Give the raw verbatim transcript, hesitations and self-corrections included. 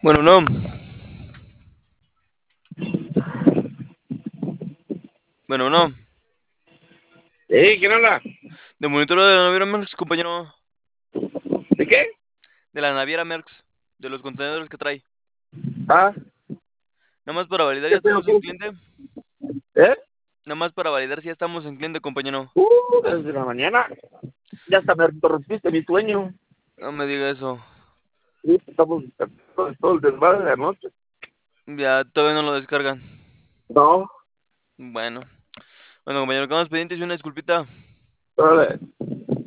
Bueno, no. Bueno, no. ¿Eh? ¿Quién habla? De monitoreo de la naviera Merx, compañero. ¿De qué? De la naviera Merx. De los contenedores que trae. Ah, Nada más para validar, ¿ya ¿qué pedo, estamos en qué? cliente? ¿Eh? Nada más para validar si ya estamos en cliente, compañero. Uh, desde la mañana. Ya hasta me interrumpiste mi sueño. No me diga eso. Sí, estamos todo, todo el desmadre de la noche. Ya todavía no lo descargan. No, Bueno. Bueno, compañero, quedamos pendientes y una disculpita. órale.